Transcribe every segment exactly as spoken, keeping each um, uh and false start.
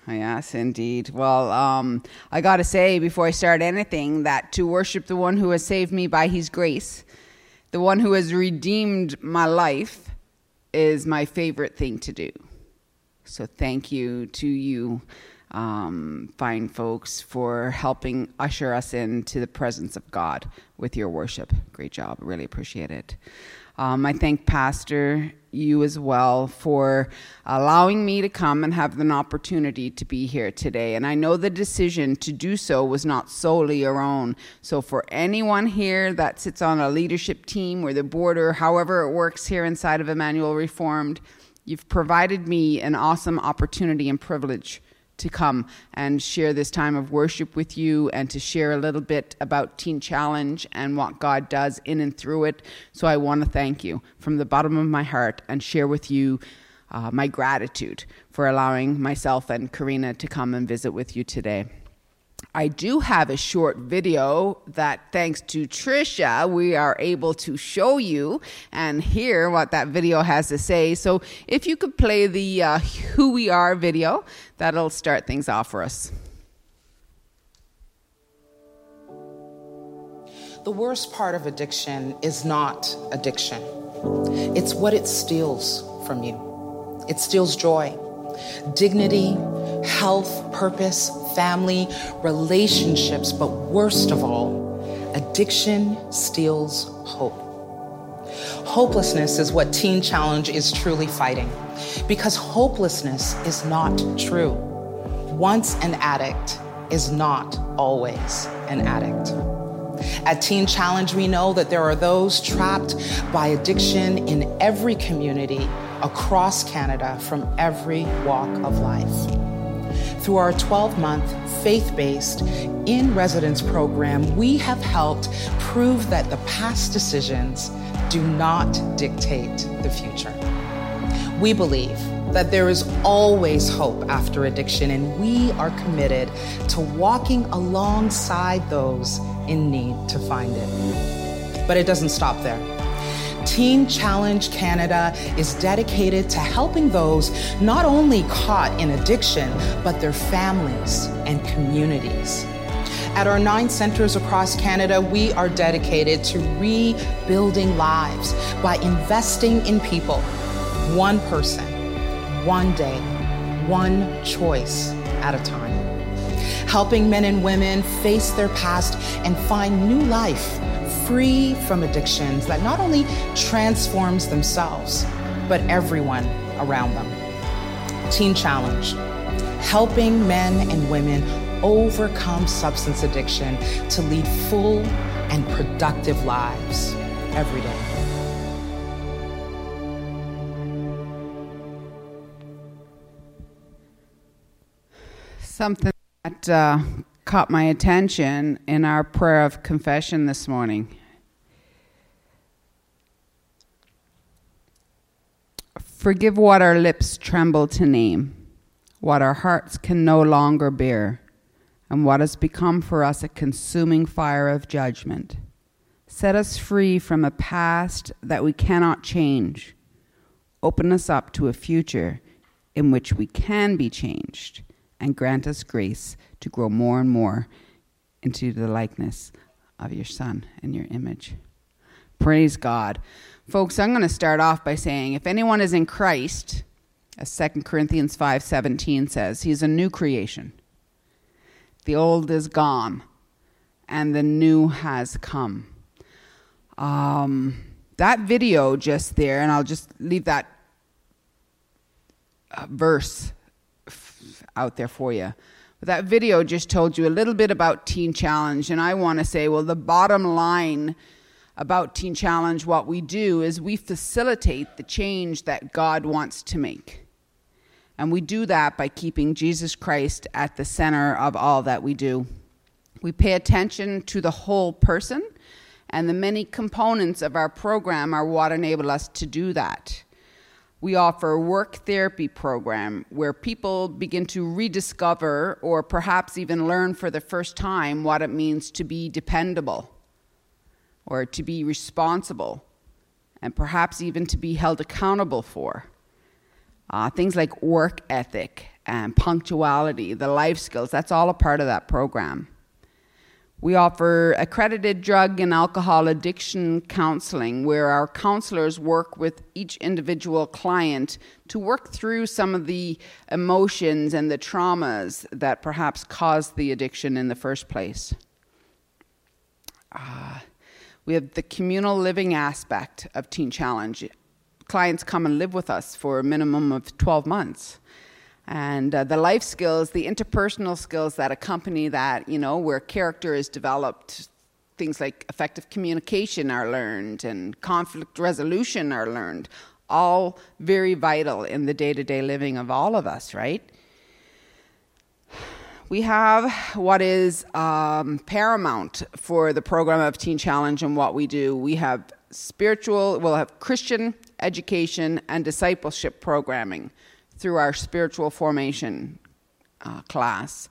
Yes, indeed. Well, um, I got to say before I start anything that to worship the one who has saved me by his grace, the one who has redeemed my life, is my favorite thing to do. So thank you to you, um, fine folks, for helping usher us into the presence of God with your worship. Great job. Really appreciate it. Um, I thank Pastor, you as well, for allowing me to come and have an opportunity to be here today. And I know the decision to do so was not solely your own. So for anyone here that sits on a leadership team or the board or however it works here inside of Emmanuel Reformed, you've provided me an awesome opportunity and privilege to come and share this time of worship with you and to share a little bit about Teen Challenge and what God does in and through it. So I want to thank you from the bottom of my heart and share with you uh, my gratitude for allowing myself and Karina to come and visit with you today. I do have a short video that, thanks to Tricia, we are able to show you and hear what that video has to say. So if you could play the uh, Who We Are video, that'll start things off for us. The worst part of addiction is not addiction. It's what it steals from you. It steals joy, dignity, health, purpose, family, relationships, but worst of all, addiction steals hope. Hopelessness is what Teen Challenge is truly fighting, because hopelessness is not true. Once an addict is not always an addict. At Teen Challenge, we know that there are those trapped by addiction in every community across Canada from every walk of life. Through our twelve-month faith-based in-residence program, we have helped prove that the past decisions do not dictate the future. We believe that there is always hope after addiction, and we are committed to walking alongside those in need to find it. But it doesn't stop there. Teen Challenge Canada is dedicated to helping those not only caught in addiction, but their families and communities. At our nine centers across Canada, we are dedicated to rebuilding lives by investing in people, one person, one day, one choice at a time. Helping men and women face their past and find new life, free from addictions that not only transforms themselves, but everyone around them. Teen Challenge, helping men and women overcome substance addiction to lead full and productive lives every day. Something that uh, caught my attention in our prayer of confession this morning. Forgive what our lips tremble to name, what our hearts can no longer bear, and what has become for us a consuming fire of judgment. Set us free from a past that we cannot change. Open us up to a future in which we can be changed, and grant us grace to grow more and more into the likeness of your Son and your image. Praise God. Folks, I'm going to start off by saying, if anyone is in Christ, as Second Corinthians five seventeen says, he's a new creation. The old is gone, and the new has come. Um, that video just there, and I'll just leave that uh, verse f- out there for you. But that video just told you a little bit about Teen Challenge, and I want to say, well, the bottom line about Teen Challenge, what we do is we facilitate the change that God wants to make. And we do that by keeping Jesus Christ at the center of all that we do. We pay attention to the whole person, and the many components of our program are what enable us to do that. We offer a work therapy program where people begin to rediscover or perhaps even learn for the first time what it means to be dependable or to be responsible and perhaps even to be held accountable for. Uh, things like work ethic and punctuality, the life skills. That's all a part of that program. We offer accredited drug and alcohol addiction counseling, where our counselors work with each individual client to work through some of the emotions and the traumas that perhaps caused the addiction in the first place. Uh, we have the communal living aspect of Teen Challenge. Clients come and live with us for a minimum of twelve months. And uh, the life skills, the interpersonal skills that accompany that, you know, where character is developed, things like effective communication are learned and conflict resolution are learned, all very vital in the day-to-day living of all of us, right? We have what is um, paramount for the program of Teen Challenge and what we do. We have spiritual, we'll have Christian education and discipleship programming through our spiritual formation uh, class.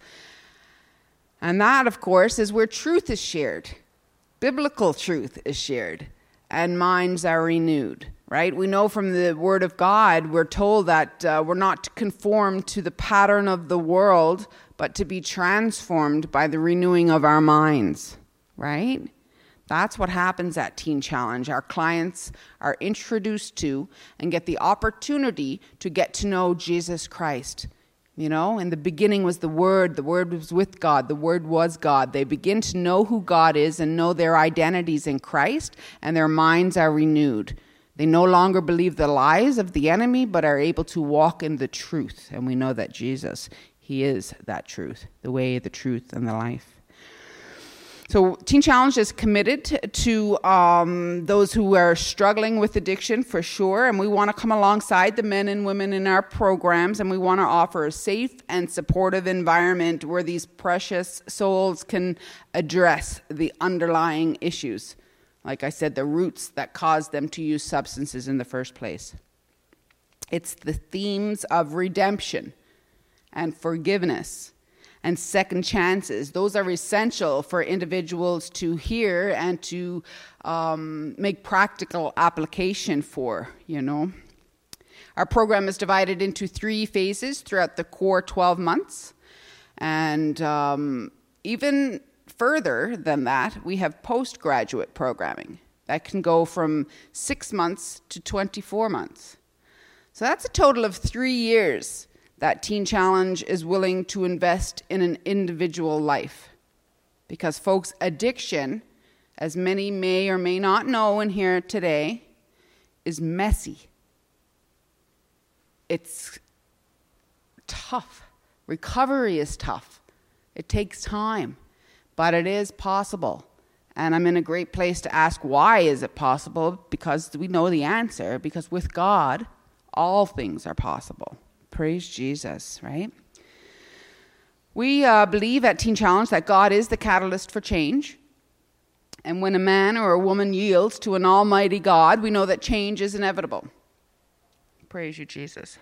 And that, of course, is where truth is shared. Biblical truth is shared, and minds are renewed, right? We know from the Word of God, we're told that uh, we're not to conform to the pattern of the world, but to be transformed by the renewing of our minds, right? That's what happens at Teen Challenge. Our clients are introduced to and get the opportunity to get to know Jesus Christ. You know, in the beginning was the Word. The Word was with God. The Word was God. They begin to know who God is and know their identities in Christ, and their minds are renewed. They no longer believe the lies of the enemy, but are able to walk in the truth. And we know that Jesus, He is that truth, the way, the truth, and the life. So Teen Challenge is committed to um, those who are struggling with addiction for sure, and we want to come alongside the men and women in our programs, and we want to offer a safe and supportive environment where these precious souls can address the underlying issues. Like I said, the roots that caused them to use substances in the first place. It's the themes of redemption and forgiveness and second chances. Those are essential for individuals to hear and to um, make practical application for, you know. Our program is divided into three phases throughout the core twelve months. And um, even further than that, we have postgraduate programming that can go from six months to twenty-four months. So that's a total of three years that Teen Challenge is willing to invest in an individual life. Because folks, addiction, as many may or may not know in here today, is messy. It's tough. Recovery is tough. It takes time, but it is possible. And I'm in a great place to ask, why is it possible? Because we know the answer, because with God, all things are possible. Praise Jesus, right? We uh, believe at Teen Challenge that God is the catalyst for change. And when a man or a woman yields to an almighty God, we know that change is inevitable. Praise you, Jesus.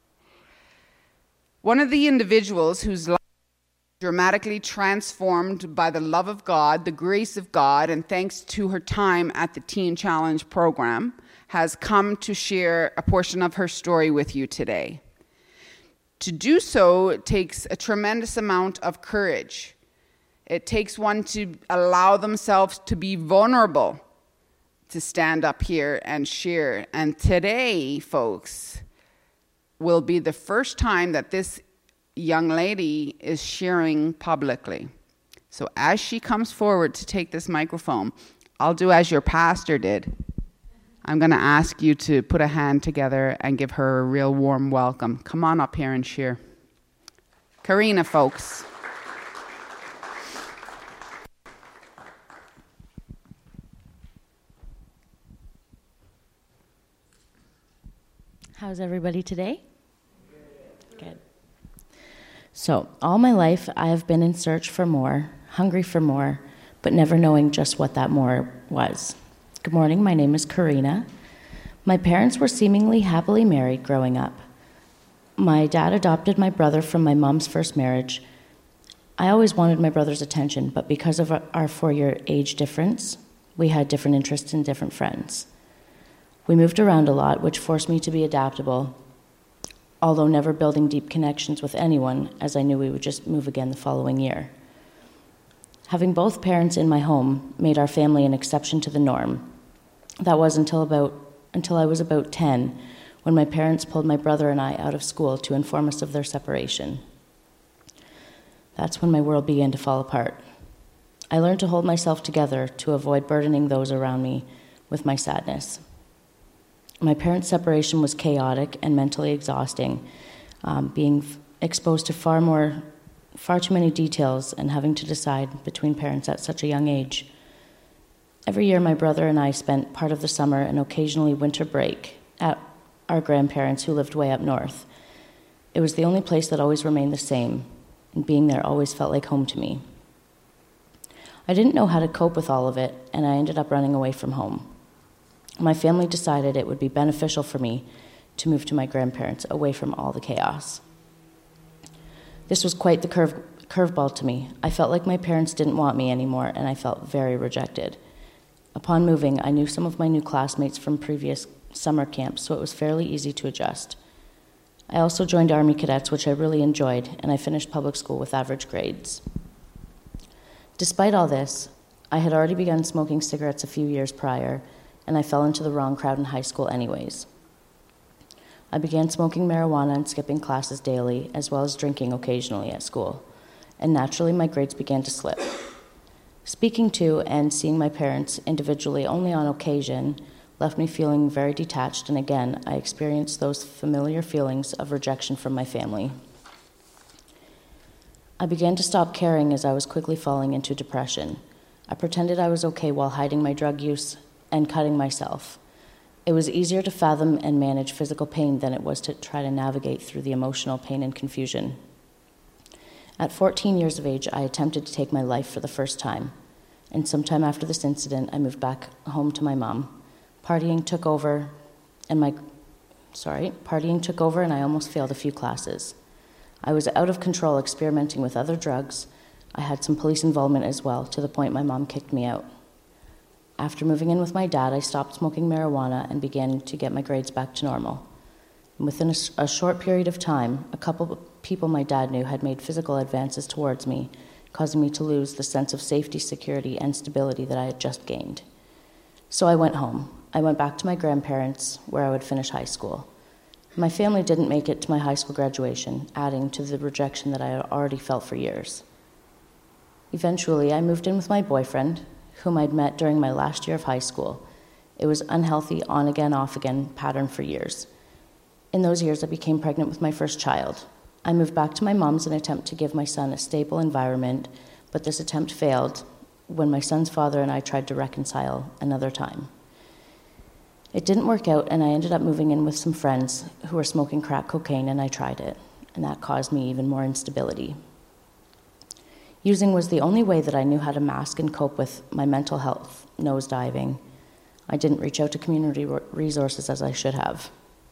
One of the individuals whose life was dramatically transformed by the love of God, the grace of God, and thanks to her time at the Teen Challenge program, has come to share a portion of her story with you today. To do so takes a tremendous amount of courage. It takes one to allow themselves to be vulnerable, to stand up here and share. And today, folks, will be the first time that this young lady is sharing publicly. So as she comes forward to take this microphone, I'll do as your pastor did. I'm going to ask you to put a hand together and give her a real warm welcome. Come on up here and share. Karina, folks. How's everybody today? Good. So, all my life I have been in search for more, hungry for more, but never knowing just what that more was. Good morning, my name is Karina. My parents were seemingly happily married growing up. My dad adopted my brother from my mom's first marriage. I always wanted my brother's attention, but because of our four-year age difference, we had different interests and different friends. We moved around a lot, which forced me to be adaptable. although never building deep connections with anyone, as I knew we would just move again the following year. Having both parents in my home made our family an exception to the norm. That was until about until I was about ten, when my parents pulled my brother and I out of school to inform us of their separation. That's when my world began to fall apart. I learned to hold myself together to avoid burdening those around me with my sadness. My parents' separation was chaotic and mentally exhausting, um, being f- exposed to far more, far too many details and having to decide between parents at such a young age. Every year, my brother and I spent part of the summer and occasionally winter break at our grandparents who lived way up north. It was the only place that always remained the same, and being there always felt like home to me. I didn't know how to cope with all of it, and I ended up running away from home. My family decided it would be beneficial for me to move to my grandparents, away from all the chaos. This was quite the curve, curveball to me. I felt like my parents didn't want me anymore, and I felt very rejected. Upon moving, I knew some of my new classmates from previous summer camps, so it was fairly easy to adjust. I also joined Army Cadets, which I really enjoyed, and I finished public school with average grades. Despite all this, I had already begun smoking cigarettes a few years prior, and I fell into the wrong crowd in high school anyways. I began smoking marijuana and skipping classes daily, as well as drinking occasionally at school, and naturally my grades began to slip. Speaking to and seeing my parents individually only on occasion left me feeling very detached, and again, I experienced those familiar feelings of rejection from my family. I began to stop caring as I was quickly falling into depression. I pretended I was okay while hiding my drug use and cutting myself. It was easier to fathom and manage physical pain than it was to try to navigate through the emotional pain and confusion. At fourteen years of age, I attempted to take my life for the first time, and sometime after this incident, I moved back home to my mom. Partying took over, and my, sorry, partying took over, and I almost failed a few classes. I was out of control, experimenting with other drugs. I had some police involvement as well, to the point my mom kicked me out. After moving in with my dad, I stopped smoking marijuana and began to get my grades back to normal. And within a, a short period of time, a couple of people my dad knew had made physical advances towards me, causing me to lose the sense of safety, security, and stability that I had just gained. So I went home. I went back to my grandparents, where I would finish high school. My family didn't make it to my high school graduation, adding to the rejection that I had already felt for years. Eventually, I moved in with my boyfriend, whom I'd met during my last year of high school. It was unhealthy, on-again, off-again pattern for years. In those years, I became pregnant with my first child. I moved back to my mom's in an attempt to give my son a stable environment, but this attempt failed when my son's father and I tried to reconcile another time. It didn't work out, and I ended up moving in with some friends who were smoking crack cocaine, and I tried it, and that caused me even more instability. Using was the only way that I knew how to mask and cope with my mental health nosediving. I didn't reach out to community resources as I should have.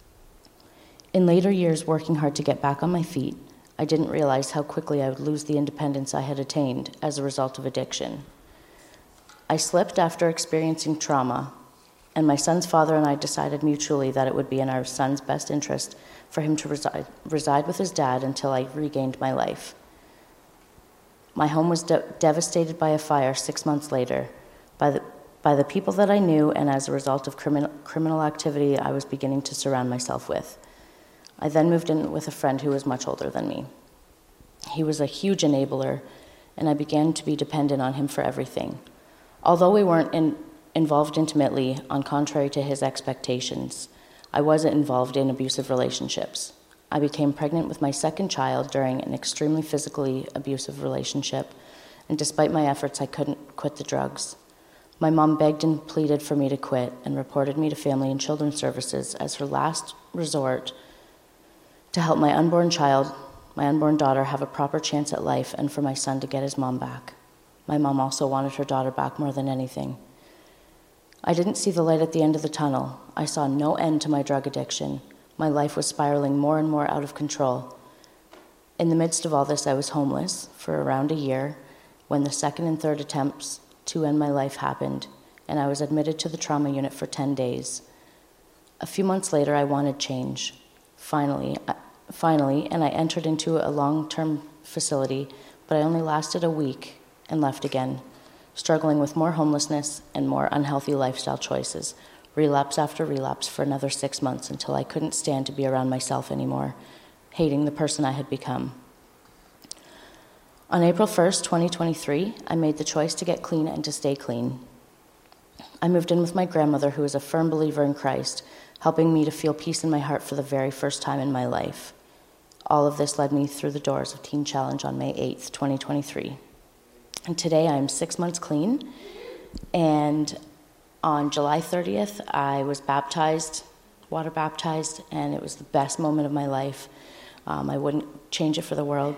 In later years, working hard to get back on my feet, I didn't realize how quickly I would lose the independence I had attained as a result of addiction. I slipped after experiencing trauma, and my son's father and I decided mutually that it would be in our son's best interest for him to reside, reside with his dad until I regained my life. My home was de- devastated by a fire six months later, by the, by the people that I knew, and as a result of criminal, criminal activity I was beginning to surround myself with. I then moved in with a friend who was much older than me. He was a huge enabler, and I began to be dependent on him for everything. Although we weren't in, involved intimately, on contrary to his expectations, I wasn't involved in abusive relationships. I became pregnant with my second child during an extremely physically abusive relationship, and despite my efforts, I couldn't quit the drugs. My mom begged and pleaded for me to quit and reported me to Family and Children's Services as her last resort to help my unborn child, my unborn daughter, have a proper chance at life, and for my son to get his mom back. My mom also wanted her daughter back more than anything. I didn't see the light at the end of the tunnel. I saw no end to my drug addiction. My life was spiraling more and more out of control. In the midst of all this, I was homeless for around a year when the second and third attempts to end my life happened, and I was admitted to the trauma unit for ten days. A few months later, I wanted change. Finally, finally, and I entered into a long-term facility, but I only lasted a week and left again, struggling with more homelessness and more unhealthy lifestyle choices, relapse after relapse for another six months until I couldn't stand to be around myself anymore, hating the person I had become. On April first, twenty twenty-three, I made the choice to get clean and to stay clean. I moved in with my grandmother, who is a firm believer in Christ, helping me to feel peace in my heart for the very first time in my life. All of this led me through the doors of Teen Challenge on May eighth, twenty twenty-three. And today I am six months clean, and on July thirtieth, I was baptized, water baptized, and it was the best moment of my life. Um, I wouldn't change it for the world.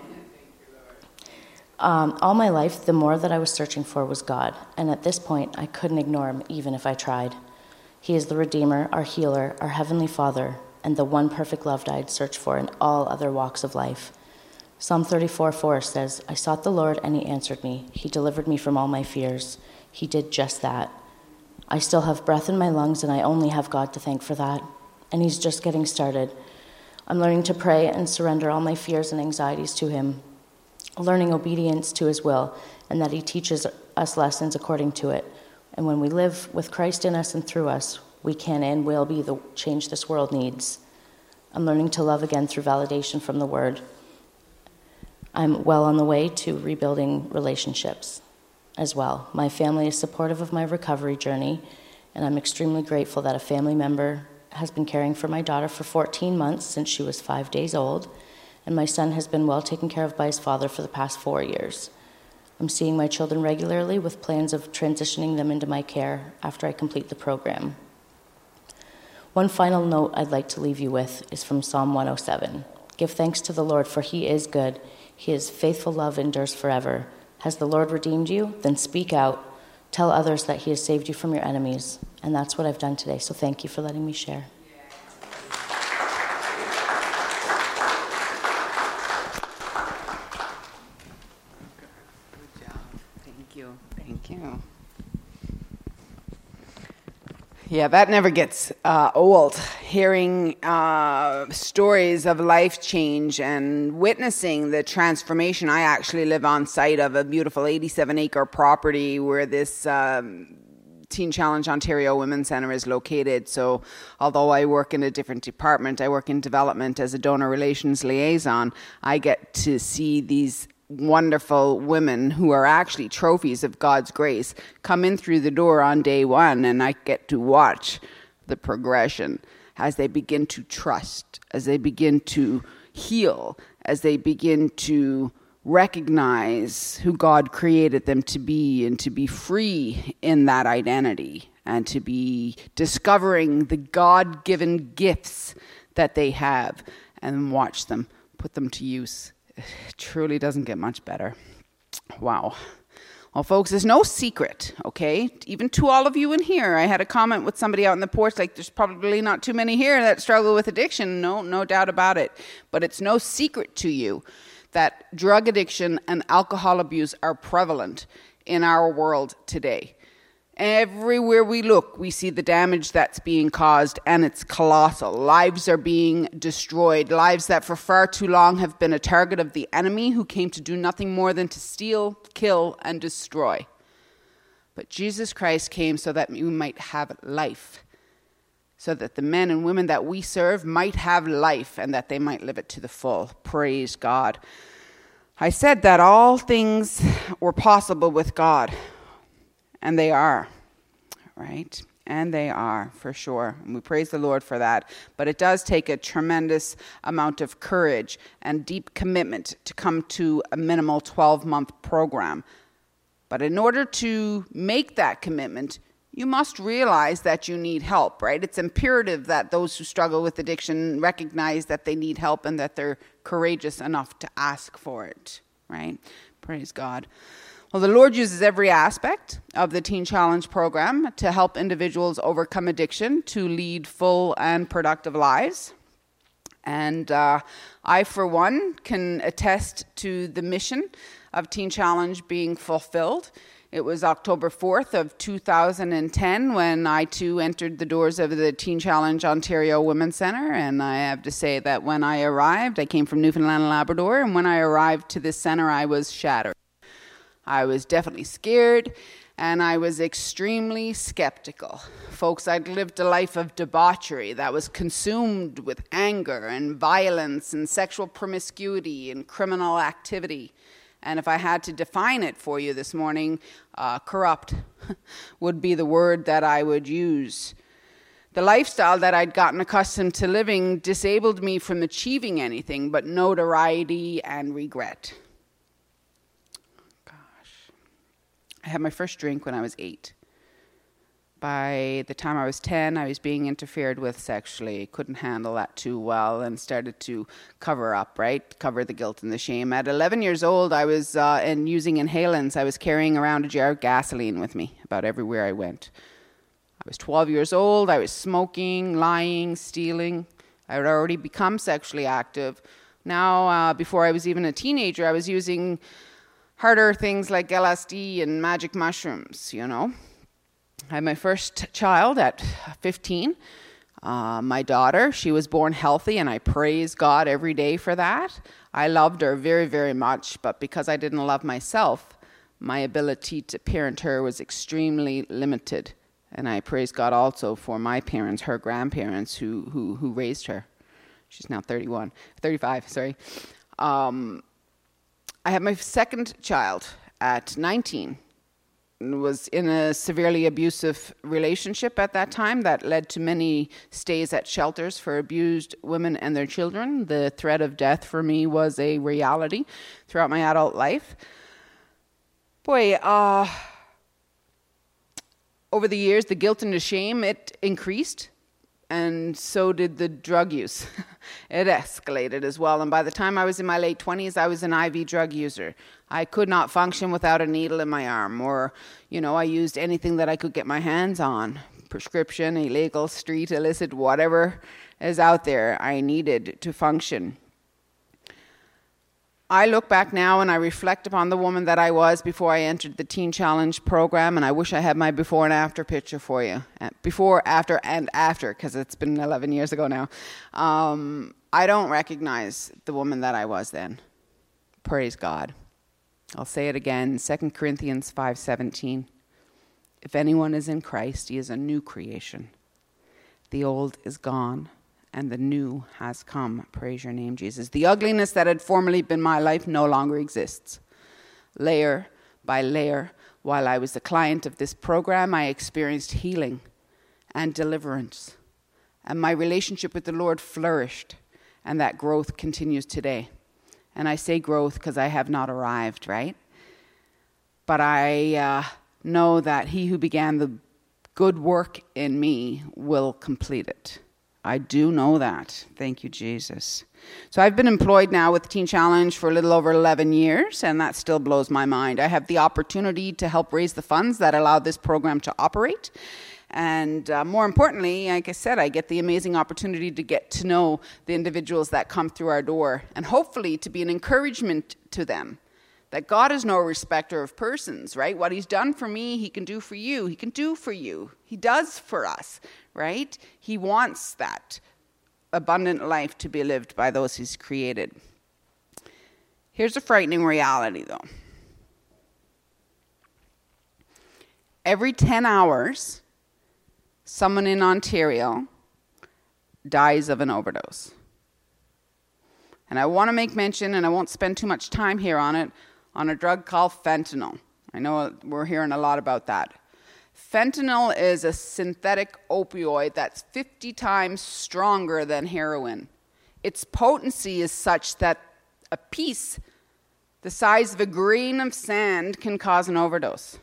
Um, all my life, the more that I was searching for was God, and at this point, I couldn't ignore him even if I tried. He is the Redeemer, our healer, our Heavenly Father, and the one perfect love I'd search for in all other walks of life. Psalm thirty-four four says, I sought the Lord, and he answered me. He delivered me from all my fears. He did just that. I still have breath in my lungs, and I only have God to thank for that. And he's just getting started. I'm learning to pray and surrender all my fears and anxieties to him, learning obedience to his will, and that he teaches us lessons according to it. And when we live with Christ in us and through us, we can and will be the change this world needs. I'm learning to love again through validation from the Word. I'm well on the way to rebuilding relationships as well. My family is supportive of my recovery journey, and I'm extremely grateful that a family member has been caring for my daughter for fourteen months since she was five days old, and my son has been well taken care of by his father for the past four years. I'm seeing my children regularly with plans of transitioning them into my care after I complete the program. One final note I'd like to leave you with is from Psalm one oh seven. Give thanks to the Lord, for he is good. His faithful love endures forever. Has the Lord redeemed you? Then speak out. Tell others that he has saved you from your enemies. And that's what I've done today, so thank you for letting me share. Thank you. Thank you. Yeah, that never gets uh, old. Hearing uh, stories of life change and witnessing the transformation. I actually live on site of a beautiful eighty-seven acre property where this um, Teen Challenge Ontario Women's Centre is located. So although I work in a different department, I work in development as a donor relations liaison, I get to see these wonderful women who are actually trophies of God's grace come in through the door on day one, and I get to watch the progression as they begin to trust, as they begin to heal, as they begin to recognize who God created them to be and to be free in that identity and to be discovering the God-given gifts that they have, and watch them put them to use. It truly doesn't get much better. Wow. Well, folks, there's no secret, okay? Even to all of you in here, I had a comment with somebody out in the porch, like, there's probably not too many here that struggle with addiction. No, no doubt about it. But it's no secret to you that drug addiction and alcohol abuse are prevalent in our world today. Everywhere we look, we see the damage that's being caused, and it's colossal. Lives are being destroyed, lives that for far too long have been a target of the enemy, who came to do nothing more than to steal, kill, and destroy. But Jesus Christ came so that we might have life, so that the men and women that we serve might have life, and that they might live it to the full. Praise God. I said that all things were possible with God. And they are, right? And they are, for sure. And we praise the Lord for that. But it does take a tremendous amount of courage and deep commitment to come to a minimal twelve-month program. But in order to make that commitment, you must realize that you need help, right? It's imperative that those who struggle with addiction recognize that they need help and that they're courageous enough to ask for it, right? Praise God. Well, the Lord uses every aspect of the Teen Challenge program to help individuals overcome addiction, to lead full and productive lives. And uh, I, for one, can attest to the mission of Teen Challenge being fulfilled. It was October fourth of two thousand ten when I too entered the doors of the Teen Challenge Ontario Women's Centre, and I have to say that when I arrived, I came from Newfoundland and Labrador, and when I arrived to this centre, I was shattered. I was definitely scared, and I was extremely skeptical. Folks, I'd lived a life of debauchery that was consumed with anger and violence and sexual promiscuity and criminal activity. And if I had to define it for you this morning, uh, corrupt would be the word that I would use. The lifestyle that I'd gotten accustomed to living disabled me from achieving anything but notoriety and regret. Gosh. I had my first drink when I was eight. By the time I was ten, I was being interfered with sexually. Couldn't handle that too well and started to cover up, right? Cover the guilt and the shame. At eleven years old, I was uh, and using inhalants. I was carrying around a jar of gasoline with me about everywhere I went. I was twelve years old. I was smoking, lying, stealing. I had already become sexually active. Now, uh, before I was even a teenager, I was using harder things like L S D and magic mushrooms, you know. I had my first child at fifteen. Uh, my daughter, she was born healthy, and I praise God every day for that. I loved her very, very much, but because I didn't love myself, my ability to parent her was extremely limited. And I praise God also for my parents, her grandparents, who who, who raised her. She's now thirty-one, thirty-five, sorry. Um, I had my second child at nineteen. Was in a severely abusive relationship at that time that led to many stays at shelters for abused women and their children. The threat of death for me was a reality throughout my adult life. Boy, uh, over the years, the guilt and the shame, it increased, and so did the drug use. It escalated as well, and by the time I was in my late twenties, I was an I V drug user. I could not function without a needle in my arm, or, you know, I used anything that I could get my hands on. Prescription, illegal, street, illicit, whatever is out there, I needed to function. I look back now and I reflect upon the woman that I was before I entered the Teen Challenge program, and I wish I had my before and after picture for you. Before, after, and after, because it's been eleven years ago now. Um, I don't recognize the woman that I was then. Praise God. I'll say it again, Second Corinthians five seventeen. If anyone is in Christ, he is a new creation. The old is gone, and the new has come. Praise your name, Jesus. The ugliness that had formerly been my life no longer exists. Layer by layer, while I was a client of this program, I experienced healing and deliverance. And my relationship with the Lord flourished, and that growth continues today. And I say growth because I have not arrived, right? But I uh, know that he who began the good work in me will complete it. I do know that. Thank you, Jesus. So I've been employed now with Teen Challenge for a little over eleven years, and that still blows my mind. I have the opportunity to help raise the funds that allow this program to operate. And uh, more importantly, like I said, I get the amazing opportunity to get to know the individuals that come through our door, and hopefully to be an encouragement to them. That God is no respecter of persons, right? What he's done for me, he can do for you. He can do for you. He does for us, right? He wants that abundant life to be lived by those he's created. Here's a frightening reality, though. Every ten hours, someone in Ontario dies of an overdose. And I want to make mention, and I won't spend too much time here on it, on a drug called fentanyl. I know we're hearing a lot about that. Fentanyl is a synthetic opioid that's fifty times stronger than heroin. Its potency is such that a piece the size of a grain of sand can cause an overdose.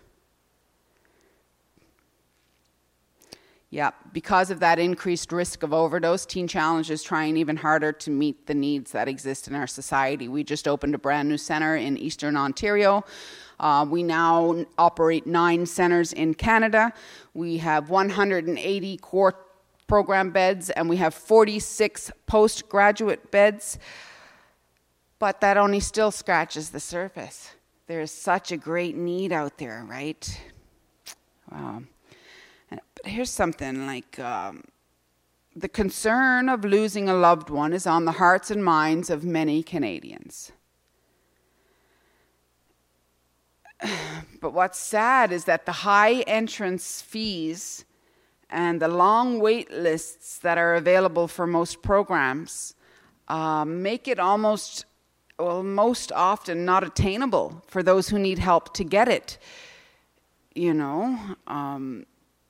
Yeah, because of that increased risk of overdose, Teen Challenge is trying even harder to meet the needs that exist in our society. We just opened a brand new center in Eastern Ontario. Uh, we now operate nine centers in Canada. We have one hundred eighty core program beds, and we have forty-six postgraduate beds. But that only still scratches the surface. There is such a great need out there, right? Wow. But here's something like um, the concern of losing a loved one is on the hearts and minds of many Canadians. But what's sad is that the high entrance fees and the long wait lists that are available for most programs uh, make it almost, well, most often not attainable for those who need help to get it. You know, um,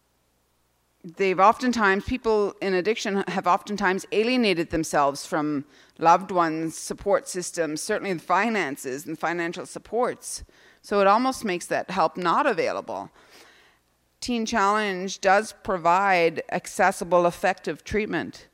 they've oftentimes, people in addiction have oftentimes alienated themselves from loved ones, support systems, certainly the finances and financial supports. So it almost makes that help not available. Teen Challenge does provide accessible, effective treatment.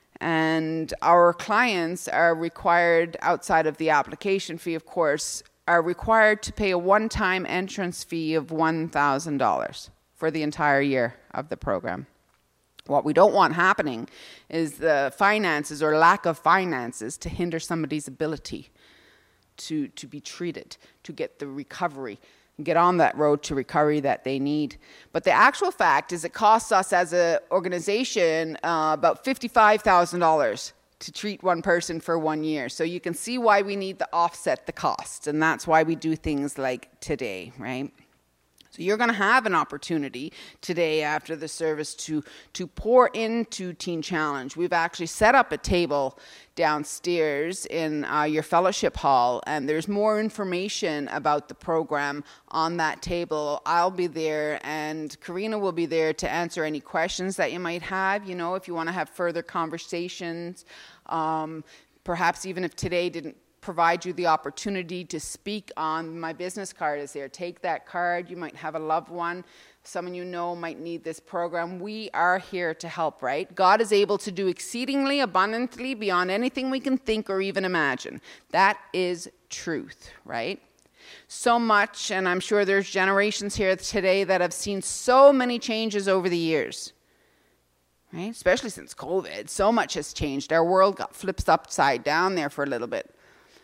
And our clients are required, outside of the application fee, of course, are required to pay a one-time entrance fee of one thousand dollars for the entire year of the program. What we don't want happening is the finances or lack of finances to hinder somebody's ability to, to be treated, to get the recovery, get on that road to recovery that they need. But the actual fact is it costs us as an organization uh, about fifty-five thousand dollars to treat one person for one year. So you can see why we need to offset the costs, and that's why we do things like today, right? So you're going to have an opportunity today after the service to, to pour into Teen Challenge. We've actually set up a table downstairs in uh, your fellowship hall, and there's more information about the program on that table. I'll be there, and Karina will be there to answer any questions that you might have, you know, if you want to have further conversations. Um, perhaps even if today didn't provide you the opportunity to speak on, my business card is there. Take that card. You might have a loved one. Someone you know might need this program. We are here to help, right? God is able to do exceedingly abundantly beyond anything we can think or even imagine. That is truth, right? So much, and I'm sure there's generations here today that have seen so many changes over the years, right? Especially since COVID. So much has changed. Our world got flipped upside down there for a little bit.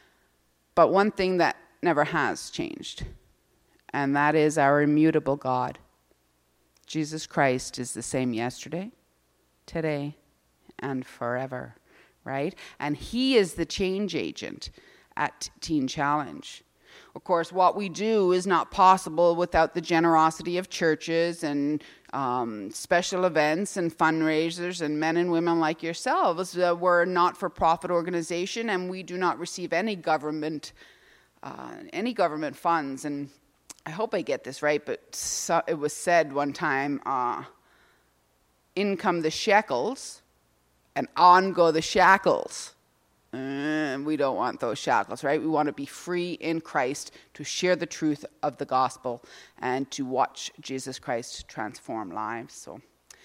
But one thing that never has changed, and that is our immutable God. Jesus Christ is the same yesterday, today, and forever, right? And he is the change agent at Teen Challenge. Of course, what we do is not possible without the generosity of churches and um, special events and fundraisers and men and women like yourselves. Uh, we're a not-for-profit organization, and we do not receive any government uh, any government funds. And I hope I get this right, but so, it was said one time, uh, in come the shekels, and on go the shackles. And we don't want those shackles, right? We want to be free in Christ to share the truth of the gospel and to watch Jesus Christ transform lives. So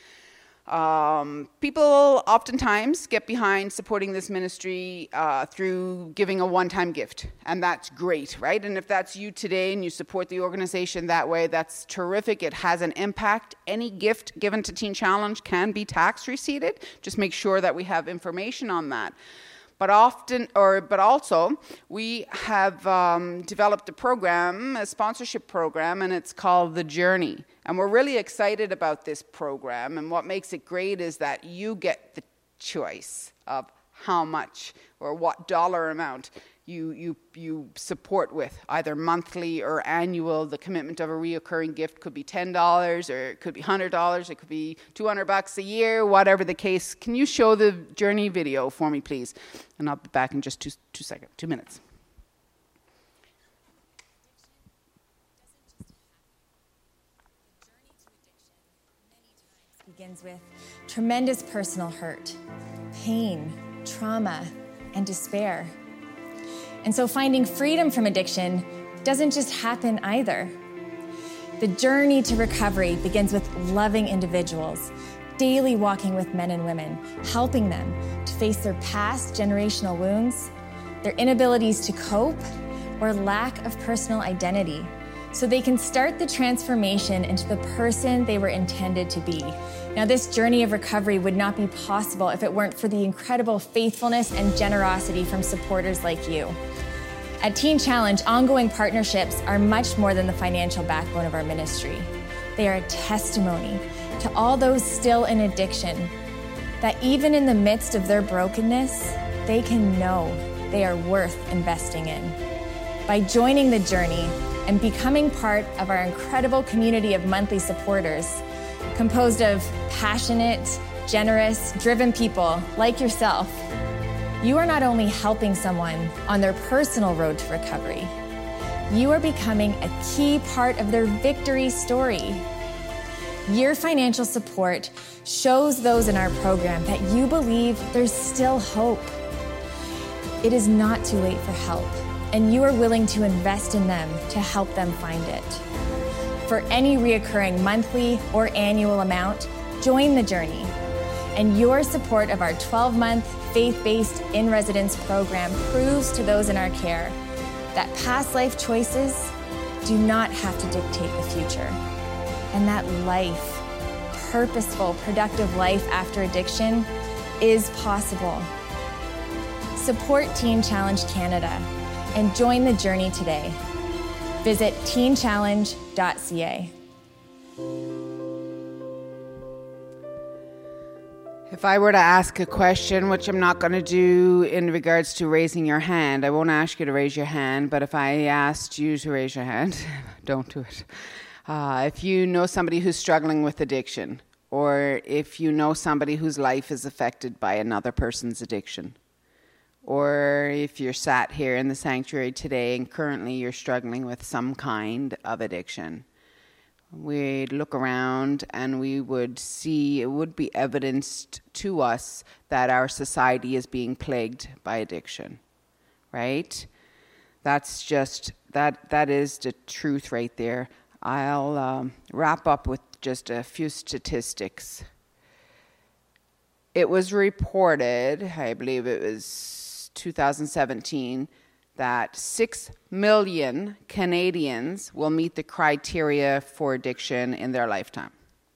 um, people oftentimes get behind supporting this ministry uh, through giving a one-time gift, and that's great, right? And if that's you today and you support the organization that way, that's terrific. It has an impact. Any gift given to Teen Challenge can be tax receipted. Just make sure that we have information on that. But often, or but also, we have um, developed a program, a sponsorship program, and it's called The Journey. And we're really excited about this program. And what makes it great is that you get the choice of how much or what dollar amount you you you support with, either monthly or annual. The commitment of a reoccurring gift could be ten dollars, or it could be one hundred dollars, it could be two hundred bucks a year, whatever the case. Can you show the Journey video for me, please? And I'll be back in just two two seconds, two minutes. Begins with tremendous personal hurt, pain, trauma, and despair. And so finding freedom from addiction doesn't just happen either. The journey to recovery begins with loving individuals, daily walking with men and women, helping them to face their past generational wounds, their inabilities to cope, or lack of personal identity, so they can start the transformation into the person they were intended to be. Now, this journey of recovery would not be possible if it weren't for the incredible faithfulness and generosity from supporters like you. At Teen Challenge, ongoing partnerships are much more than the financial backbone of our ministry. They are a testimony to all those still in addiction, that even in the midst of their brokenness, they can know they are worth investing in. By joining the journey and becoming part of our incredible community of monthly supporters, composed of passionate, generous, driven people like yourself, you are not only helping someone on their personal road to recovery, you are becoming a key part of their victory story. Your financial support shows those in our program that you believe there's still hope. It is not too late for help, and you are willing to invest in them to help them find it. For any reoccurring monthly or annual amount, join the journey. And your support of our twelve-month faith-based in-residence program proves to those in our care that past life choices do not have to dictate the future, and that life, purposeful, productive life after addiction, is possible. Support Teen Challenge Canada and join the journey today. Visit teen challenge dot c a. If I were to ask a question, which I'm not going to do in regards to raising your hand, I won't ask you to raise your hand, but if I asked you to raise your hand, don't do it. Uh, if you know somebody who's struggling with addiction, or if you know somebody whose life is affected by another person's addiction, or if you're sat here in the sanctuary today and currently you're struggling with some kind of addiction, we'd look around and we would see, it would be evidenced to us that our society is being plagued by addiction, right? That's just, that that is the truth right there. I'll um, wrap up with just a few statistics. It was reported, I believe it was two thousand seventeen, that six million Canadians will meet the criteria for addiction in their lifetime.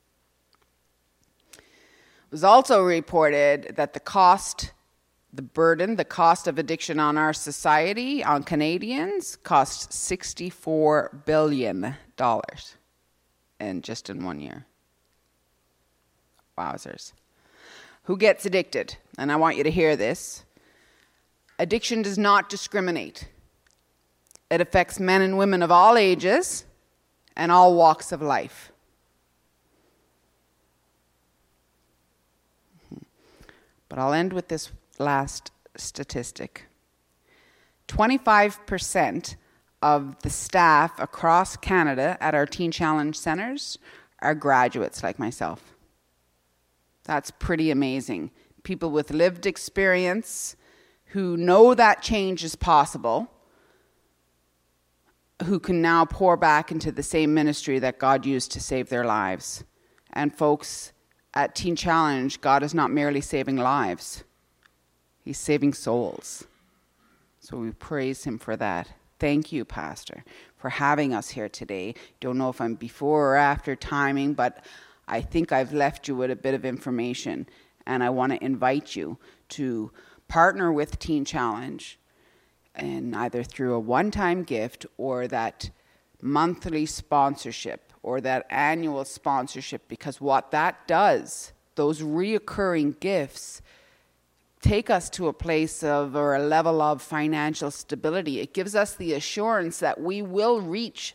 It was also reported that the cost, the burden, the cost of addiction on our society, on Canadians, cost sixty-four billion dollars in just in one year. Wowzers. Who gets addicted? And I want you to hear this. Addiction does not discriminate. It affects men and women of all ages and all walks of life. But I'll end with this last statistic. twenty-five percent of the staff across Canada at our Teen Challenge centers are graduates like myself. That's pretty amazing. People with lived experience, who know that change is possible, who can now pour back into the same ministry that God used to save their lives. And folks, at Teen Challenge, God is not merely saving lives. He's saving souls. So we praise him for that. Thank you, Pastor, for having us here today. Don't know if I'm before or after timing, but I think I've left you with a bit of information. And I want to invite you to partner with Teen Challenge, and either through a one-time gift or that monthly sponsorship or that annual sponsorship, because what that does, those reoccurring gifts, take us to a place of or a level of financial stability. It gives us the assurance that we will reach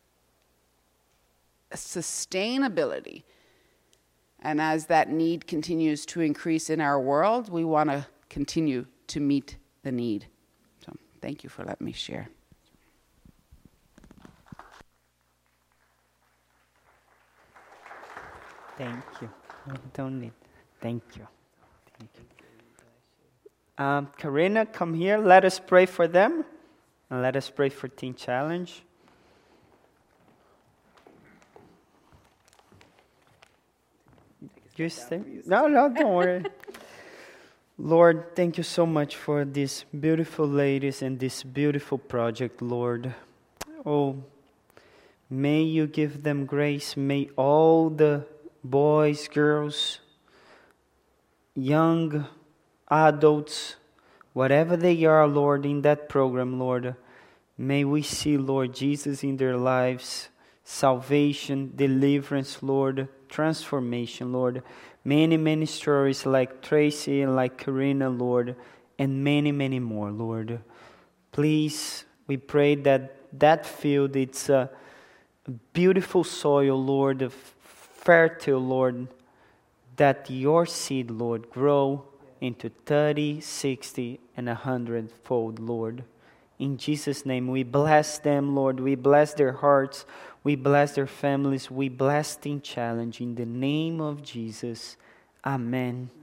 sustainability. And as that need continues to increase in our world, we want to continue to meet the need. So thank you for letting me share. Thank you. No, don't need. Thank you. Thank you. Um, Karina, come here. Let us pray for them. And let us pray for Teen Challenge. You stay? No, no, don't worry. Lord, thank you so much for these beautiful ladies and this beautiful project, Lord. Oh, may you give them grace. May all the boys, girls, young adults, whatever they are, Lord, in that program, Lord, May we see, Lord Jesus, in their lives, salvation, deliverance, Lord, transformation, Lord. Many, many stories like Tracy and like Karina, Lord, and many, many more, Lord. Please, we pray that that field, it's a beautiful soil, Lord, fertile, Lord, that your seed, Lord, grow into thirty, sixty, and a hundred-fold, Lord. In Jesus' name, we bless them, Lord. We bless their hearts. We bless their families. We bless Teen Challenge. In the name of Jesus, amen.